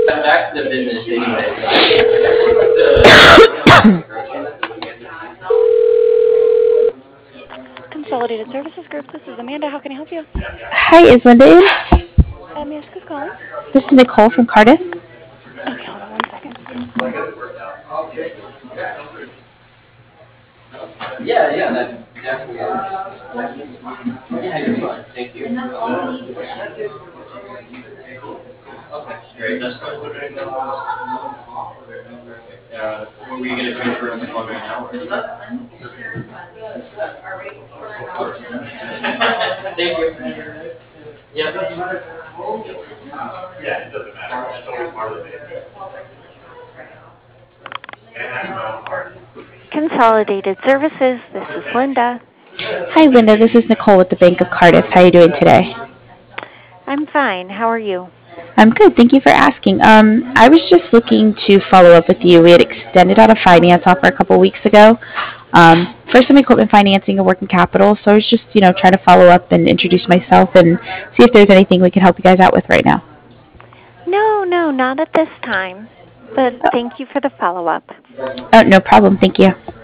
back to the business anyway. Consolidated Services Group, this is Amanda. How can I help you? Hi, is Linda in? May I ask who's calling? This is Nicole from Cardiff. Okay, hold on one second. Yeah, that definitely Yeah, you're fine. Thank you. Okay, great. That's fine. Were you going to transfer on the phone right now? Of course. Thank you. Yeah. Yeah, it doesn't matter. It's always part of the day. Consolidated Services, this is Linda. Hi, Linda. This is Nicole with the Bank of Cardiff. How are you doing today? I'm fine. How are you? I'm good. Thank you for asking. I was just looking to follow up with you. We had extended out a finance offer a couple weeks ago for some equipment financing and working capital. So I was just, trying to follow up and introduce myself and see if there's anything we can help you guys out with right now. No, not at this time. But thank you for the follow-up. Oh, no problem. Thank you.